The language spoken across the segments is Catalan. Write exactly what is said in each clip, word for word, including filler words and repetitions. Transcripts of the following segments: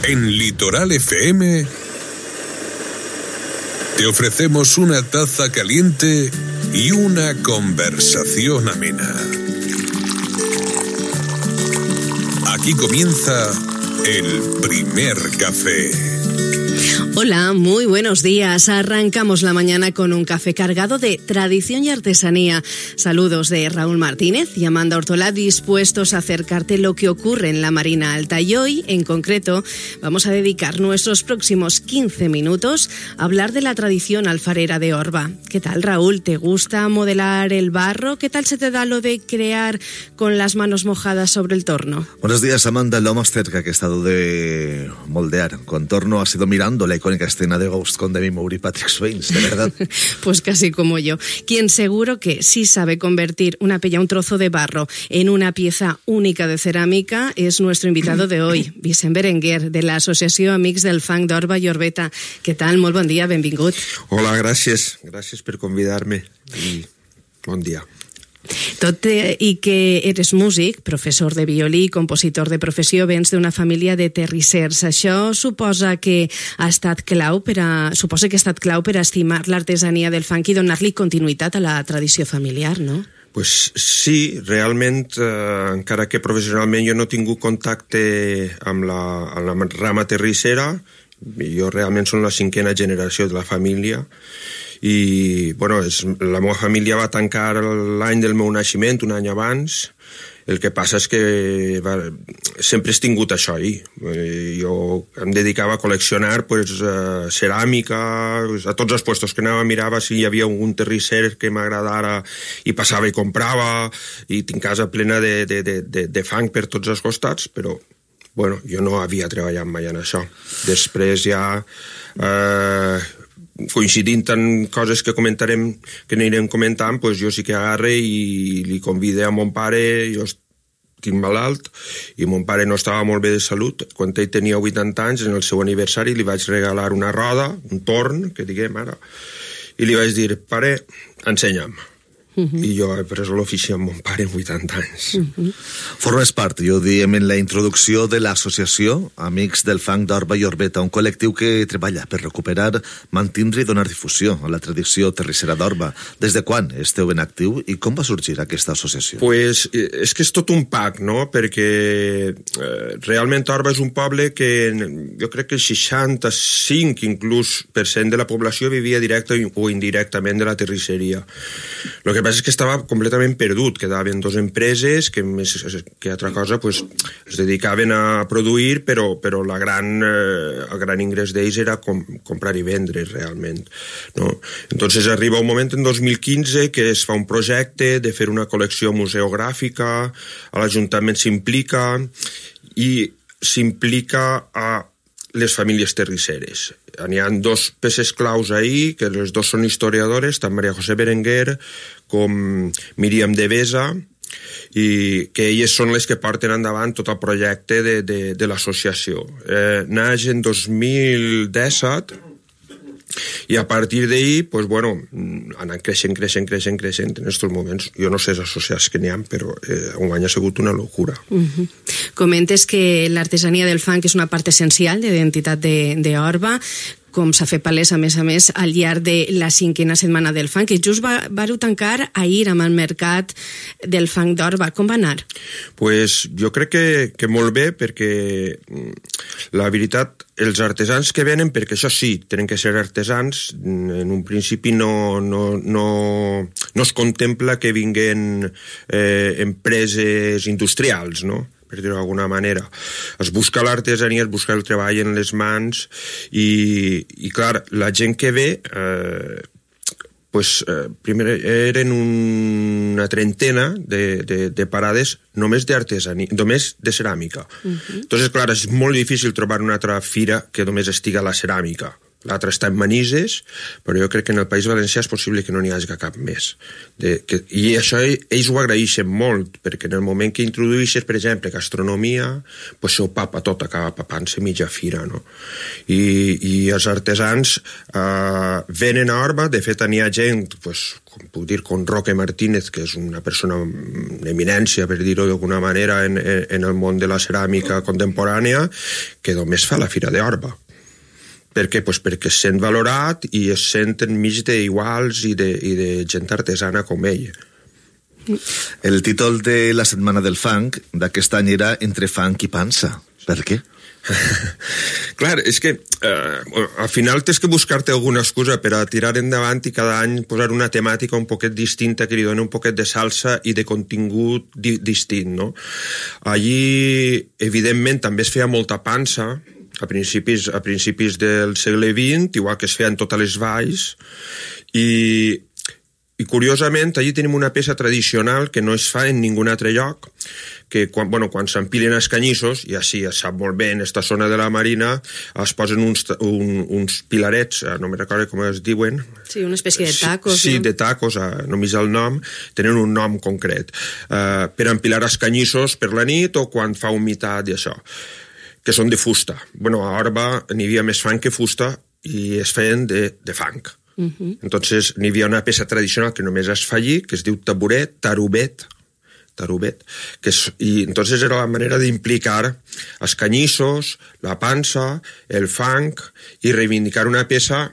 En Litoral F M te ofrecemos una taza caliente y una conversación amena. Aquí comienza el primer café. Hola, muy buenos días. Arrancamos la mañana con un café cargado de tradición y artesanía. Saludos de Raúl Martínez y Amanda Ortola, dispuestos a acercarte lo que ocurre en la Marina Alta. Y hoy, en concreto, vamos a dedicar nuestros próximos quince minutos a hablar de la tradición alfarera de Orba. ¿Qué tal, Raúl? ¿Te gusta modelar el barro? ¿Qué tal se te da lo de crear con las manos mojadas sobre el torno? Buenos días, Amanda. Lo más cerca que he estado de moldear con torno ha sido mirando la icónica escena de Ghost con Demi Moore y Patrick Swayze, de verdad. Pues casi como yo. Quien seguro que sí sabe convertir una pella, un trozo de barro, en una pieza única de cerámica es nuestro invitado de hoy, Vicent Berenguer, de la Associació Amics del Fang d'Orba i Orbeta. Què tal? Molt bon dia, benvingut. Hola, gràcies. Gràcies per convidar-me i bon dia. Tot i que eres músic, professor de violí, compositor de professió, vens d'una família de terrissers. Això suposa que ha estat clau per a, suposa que ha estat clau per a estimar l'artesania del fang i donar-li continuïtat a la tradició familiar, no? Pues sí, realment, eh, encara que professionalment jo no he tingut contacte amb la, amb la rama terrissera, jo realment som la cinquena generació de la família, i bueno, és, la meva família va tancar l'any del meu naixement, un any abans. El que passa és que va, sempre he tingut això ahí. Jo em dedicava a col·leccionar pues, uh, ceràmica, pues, a tots els puestos que anava mirava si hi havia algun terrisser que m'agradara i passava i comprava, i tinc casa plena de, de, de, de, de fang per tots els costats, però bueno, jo no havia treballat mai en això. Després ja... Uh, coincidint en coses que comentarem, que anirem comentant, pues jo sí que agarre i li convide a mon pare. Jo estic malalt i mon pare no estava molt bé de salut. Quan ell tenia vuitanta anys, en el seu aniversari, li vaig regalar una roda, un torn, que diguem ara, i li vaig dir, pare, ensenya'm. Uh-huh. I jo he pres l'ofici amb mon pare en vuitanta anys. Uh-huh. Formes part, jo diem en la introducció, de l'associació Amics del Fang d'Orba i Orbeta, un col·lectiu que treballa per recuperar, mantindre i donar difusió a la tradició terrissera d'Orba. Des de quan esteu en actiu i com va sorgir aquesta associació? Pues és que és tot un pack, no? Perquè eh, realment Orba és un poble que jo crec que el seixanta-cinc inclús per cent de la població vivia directa o indirectament de la terrisseria. Lo que El que passa és que estava completament perdut, quedaven dues empreses que més que altra cosa pues, es dedicaven a produir, però, però la gran, eh, el gran ingrés d'ells era com, comprar i vendre realment. No? Entonces arriba un moment en dos mil quinze que es fa un projecte de fer una col·lecció museogràfica, l'Ajuntament s'implica i s'implica a les famílies terrisseres. N'hi ha dos peces claus ahí, que les dos són historiadores, tant Maria José Berenguer com Míriam Devesa, i que elles són les que porten endavant tot el projecte de, de, de l'associació. Eh, naix en dos mil disset i a partir d'ahir, pues, bueno, han anat creixent, creixent, creixent, creixent en aquests moments. Jo no sé els associats que n'hi ha, però eh, un any ha sigut una locura. Uh-huh. Comentes que l'artesania del fang és una part essencial de l'identitat d'Orba, com s'ha fet palès, a més a més, al llarg de la cinquena setmana del fang, que just va, vareu tancar ahir amb el mercat del fang d'Orba. Com va anar? Pues jo crec que, que molt bé, perquè la veritat, els artesans que venen, perquè això sí, tenen que ser artesans, en un principi no, no, no, no es contempla que vinguen eh, empreses industrials, no?, per dir-ho d'alguna manera. Es busca l'artesania, es busca el treball en les mans i, i clar, la gent que ve, eh, pues, eh, primer eren una trentena de, de, de parades només d'artesania, només de ceràmica. Uh-huh. Entonces, clar, és molt difícil trobar una altra fira que només estiga la ceràmica. l'altre està en Manises, però jo crec que en el País Valencià és possible que no n'hi hagi cap més. De, que, I això ells ho agraeixen molt, perquè en el moment que introdueixes, per exemple, gastronomia, pues seu papa tot acaba papant-se mitja fira, no? I, i els artesans eh, venen a Orba, de fet n'hi ha gent, pues, com puc dir, com Roque Martínez, que és una persona, una eminència, per dir-ho d'alguna manera, en, en el món de la ceràmica contemporània, que només fa la Fira d'Orba. Per què? Pues perquè es sent valorat i es sent enmig d'iguals i, de, i de gent artesana com ell. El títol de la Setmana del Fang d'aquest any era Entre fang i pansa. Per què? Clar, és que eh, al final tens que buscar-te alguna excusa per a tirar endavant i cada any posar una temàtica un poquet distinta que li doni un poquet de salsa i de contingut di distint, no? Allí, evidentment, també es feia molta pansa a principis, a principis del segle vint, igual que es feia en totes les valls, i, i curiosament allí tenim una peça tradicional que no es fa en ningun altre lloc, que quan, bueno, quan s'empilen els canyissos, i així es sap molt bé en esta zona de la Marina, es posen uns, un, uns pilarets, no me recordo com es diuen. Sí, una espècie de tacos. Sí, no? de tacos, només el nom, tenen un nom concret, uh, per empilar els canyissos per la nit o quan fa humitat i això, que són de fusta. Bueno, a Orba n'hi havia més fang que fusta i es feien de, de fang. Uh-huh. Entonces n'hi havia una peça tradicional que només es fa allí, que es diu taburet, tarubet, tarubet, que és, i entonces era la manera d'implicar els canyissos, la pansa, el fang, i reivindicar una peça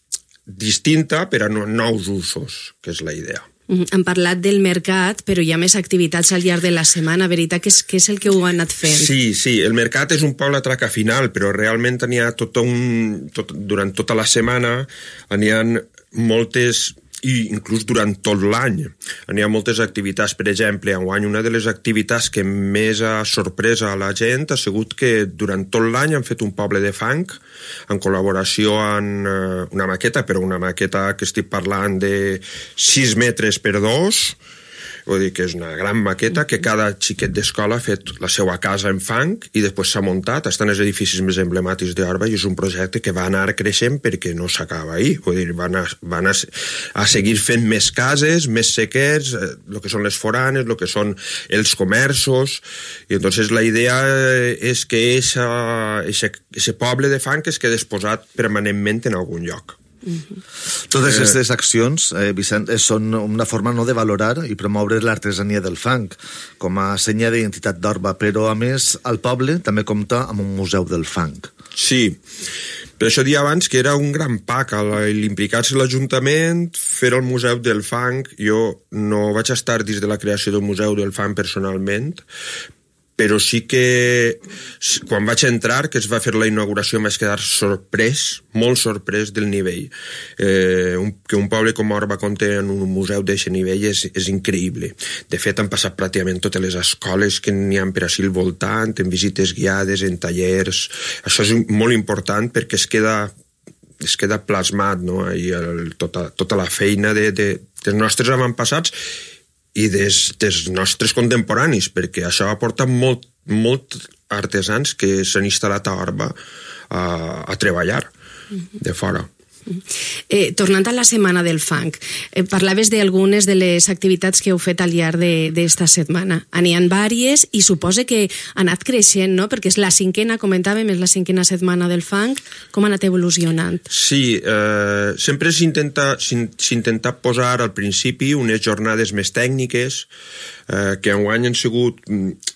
distinta per a nous usos, que és la idea. Hem parlat del mercat, però hi ha més activitats al llarg de la setmana, veritat que és, que és el que ho ha anat fent? Sí, sí, el mercat és un poble traca final, però realment n'hi ha tot un, tot, durant tota la setmana n'hi ha moltes, i inclús durant tot l'any n'hi ha moltes activitats. Per exemple, enguany una de les activitats que més ha sorprès a la gent ha sigut que durant tot l'any han fet un poble de fang en col·laboració amb una maqueta, però una maqueta que estic parlant de sis metres per dos, vull dir que és una gran maqueta que cada xiquet d'escola ha fet la seva casa en fang i després s'ha muntat, estan els edificis més emblemàtics d'Orba i és un projecte que va anar creixent perquè no s'acaba ahir, vull dir, van, a, van a, a seguir fent més cases, més sequers, el que són les foranes, el que són els comerços, i entonces la idea és que aquest poble de fang es quedi exposat permanentment en algun lloc. Uh-huh. Totes aquestes accions, eh, Vicent, són una forma no de valorar i promoure l'artesania del fang com a senya d'identitat d'Orba, però a més el poble també compta amb un museu del fang. Sí, per això dia abans que era un gran pack l'implicar-se l'Ajuntament, fer el museu del fang. Jo no vaig estar dins de la creació del museu del fang personalment, però sí que quan vaig entrar, que es va fer la inauguració, em vaig quedar sorprès, molt sorprès del nivell. Eh, un, que un poble com Orba compti en un museu d'aquest nivell és, és increïble. De fet, han passat pràcticament totes les escoles que n'hi ha per així al voltant, en visites guiades, en tallers. Això és molt important perquè es queda, es queda plasmat, no? I el, tota, tota la feina de, de, dels nostres avantpassats i des, des nostres contemporanis, perquè això ha portat molt, molt artesans que s'han instal·lat a Orba a, a treballar de fora. Eh, tornant a la Setmana del Fang, eh, parlaves d'algunes de les activitats que heu fet al llarg d'esta setmana. N'hi ha vàries i suposa que ha anat creixent, no? Perquè és la cinquena, comentàvem, és la cinquena Setmana del Fang. Com ha anat evolucionant? Sí, eh, sempre s'intenta s'intenta posar al principi unes jornades més tècniques eh, que enguany han sigut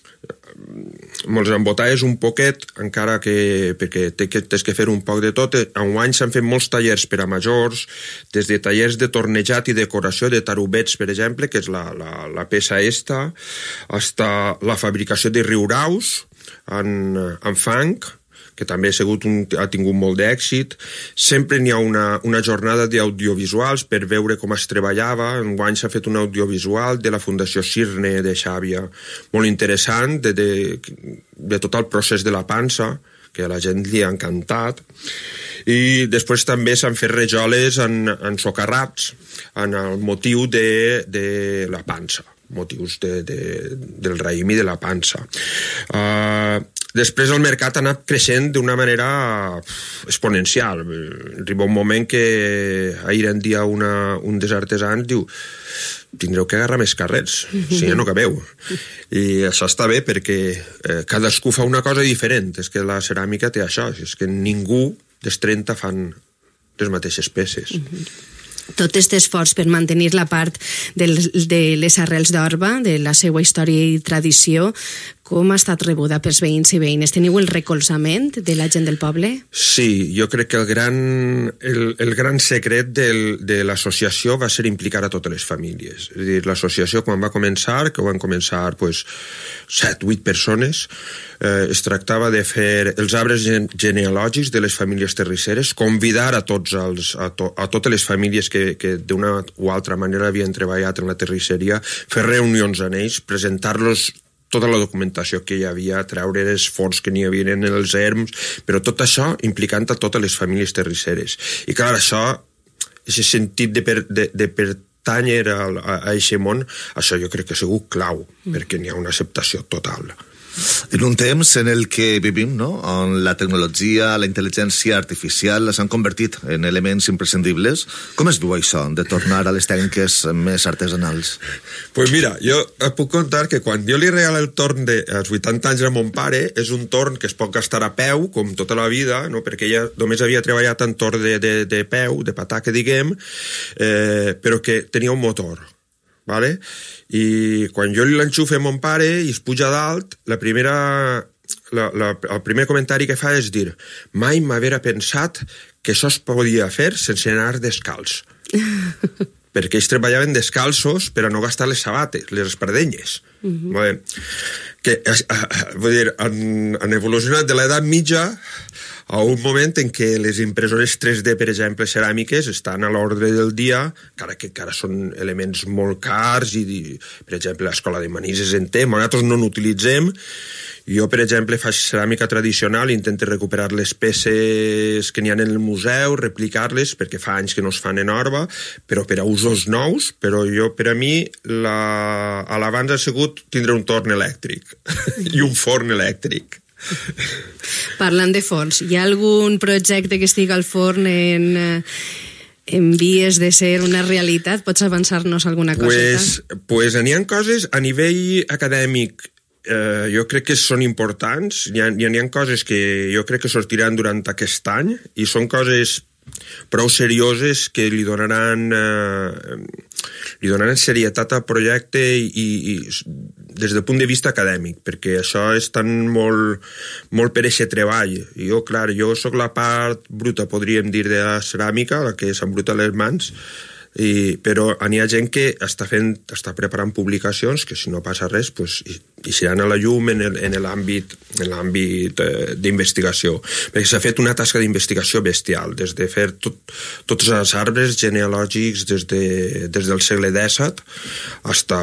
molts embotades un poquet, encara que perquè té que, tens que fer un poc de tot. Enguany s'han fet molts tallers per a majors, des de tallers de tornejat i decoració de tarubets, per exemple, que és la, la, la peça esta, hasta la fabricació de riuraus en, en fang, que també ha, sigut un, ha tingut molt d'èxit. Sempre n'hi ha una, una jornada d'audiovisuals per veure com es treballava. Enguany s'ha fet un audiovisual de la Fundació Cirne de Xàbia, molt interessant, de, de, de tot el procés de la pansa, que a la gent li ha encantat. I després també s'han fet rajoles en, en socarrats, en el motiu de, de la pansa, motius de, de, del raïm i de la pansa. Uh, després el mercat ha anat creixent d'una manera exponencial. Arriba un moment que ahir en dia una, un dels artesans diu tindreu que agarrar més carrers, si ja no cabeu. I això està bé perquè eh, cadascú fa una cosa diferent. És que la ceràmica té això, és que ningú dels trenta fan les mateixes peces. Tot aquest esforç per mantenir la part del, de les arrels d'Orba, de la seva història i tradició, com ha estat rebuda pels veïns i veïnes? Teniu el recolzament de la gent del poble? Sí, jo crec que el gran, el, el gran secret del, de l'associació va ser implicar a totes les famílies. És a dir, l'associació quan va començar, que van començar pues, set, vuit persones, eh, es tractava de fer els arbres genealògics de les famílies terrisseres, convidar a, tots els, a, to, a totes les famílies que, que d'una o altra manera havien treballat en la terrisseria, fer reunions amb ells, presentar-los tota la documentació que hi havia, treure els forns que n'hi havia en els erms, però tot això implicant a totes les famílies terrisseres. I clar, això, aquest sentit de, per, de, de pertànyer a, a, a aquest món, això jo crec que ha sigut clau, mm. perquè n'hi ha una acceptació total. En un temps en el que vivim, no? On la tecnologia, la intel·ligència artificial s'han convertit en elements imprescindibles, com es viu això, de tornar a les tècniques més artesanals? Pues mira, jo et puc contar que quan jo li regalo el torn dels vuitanta anys a mon pare, és un torn que es pot gastar a peu, com tota la vida, no? Perquè ella només havia treballat en torn de, de, de peu, de pataca, diguem, eh, però que tenia un motor. Vale? I quan jo li l'enxufe a mon pare i es puja dalt, la primera, la, la, el primer comentari que fa és dir mai m'haver pensat que això es podia fer sense anar descalç. Perquè ells treballaven descalços per a no gastar les sabates, les espardenyes. Uh-huh. Vale? Que, vull dir, han, han evolucionat de l'edat mitja a un moment en què les impressores tres D, per exemple, ceràmiques, estan a l'ordre del dia, encara que encara són elements molt cars, i, per exemple, l'escola de Manises en té, nosaltres no n'utilitzem. Jo, per exemple, faig ceràmica tradicional, intento recuperar les peces que n'hi ha en el museu, replicar-les, perquè fa anys que no es fan en Orba, però per a usos nous, però jo, per a mi, la... l'abans ha sigut tindre un torn elèctric i un forn elèctric. Parlant de forns, hi ha algun projecte que estigui al forn en, en vies de ser una realitat? Pots avançar-nos alguna coseta? Pues, pues n'hi ha coses a nivell acadèmic, eh, jo crec que són importants, n'hi ha, n'hi ha coses que jo crec que sortiran durant aquest any i són coses prou serioses que li donaran eh, li donaran serietat al projecte i, i des del punt de vista acadèmic, perquè això és tan molt, molt per eixe treball. I jo, clar, jo sóc la part bruta, podríem dir, de la ceràmica, la que s'embruta les mans, i, però n'hi ha gent que està fent, està preparant publicacions que si no passa res pues, iran a la llum en, el, en l'àmbit en l'àmbit eh, d'investigació, perquè s'ha fet una tasca d'investigació bestial, des de fer tot, tots els arbres genealògics des, de, des del segle dèsset hasta,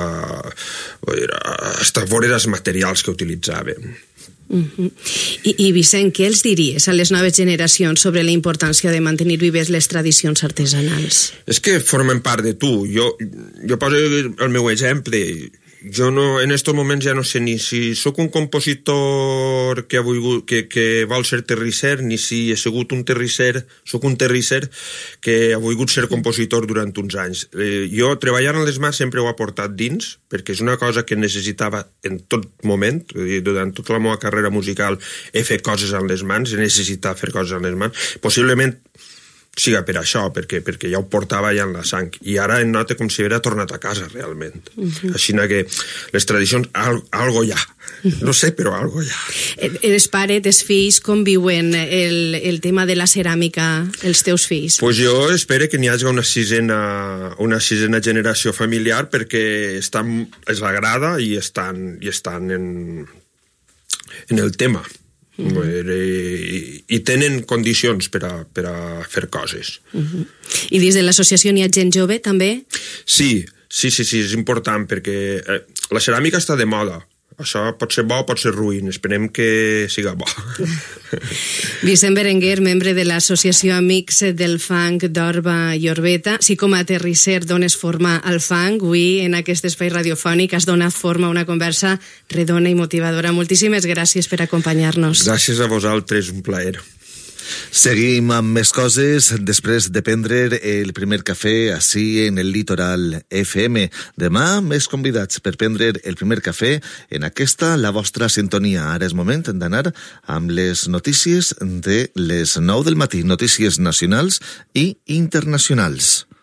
hasta veure els materials que utilitzaven. Uh-huh. I, I Vicent, què els diries a les noves generacions sobre la importància de mantenir vives les tradicions artesanals? És que formen part de tu. Jo, jo poso el meu exemple. Jo no, en estos moments ja no sé ni si sóc un compositor que, ha volgut, que, que vol ser terrisser, ni si he sigut un terrisser, sóc un terrisser que ha volgut ser compositor durant uns anys. Eh, jo treballar en les mans sempre ho he portat dins, perquè és una cosa que necessitava en tot moment. Durant tota la meva carrera musical he fet coses amb les mans, he necessitat fer coses amb les mans. Possiblement siga per això, perquè, perquè ja ho portava ja en la sang. I ara en nota com si haguera tornat a casa, realment. Uh-huh. Així que les tradicions, al, algo hi ha. No sé, però algo hi ha. Els pares, els fills, com viuen el, el tema de la ceràmica, els teus fills? Pues jo espero que n'hi hagi una sisena, una sisena generació familiar perquè estan, els agrada i estan, i estan en, en el tema. Uh-huh. I tenen condicions per a, per a fer coses. Uh-huh. I dins de l'associació n'hi ha gent jove també? Sí, sí, sí, sí, és important perquè eh, la ceràmica està de moda. això pot ser bo, pot ser ruïn. Esperem que siga bo. Vicent Berenguer, membre de l'Associació Amics del Fang d'Orba i Orbeta. Si com a terrisser dones forma al fang, avui en aquest espai radiofònic has donat forma a una conversa redona i motivadora. Moltíssimes gràcies per acompanyar-nos. Gràcies a vosaltres, un plaer. Seguim amb més coses després de prendre el primer cafè així en el Litoral F M. Demà més convidats per prendre el primer cafè en aquesta, la vostra sintonia. Ara és moment d'anar amb les notícies de les nou del matí, notícies nacionals i internacionals.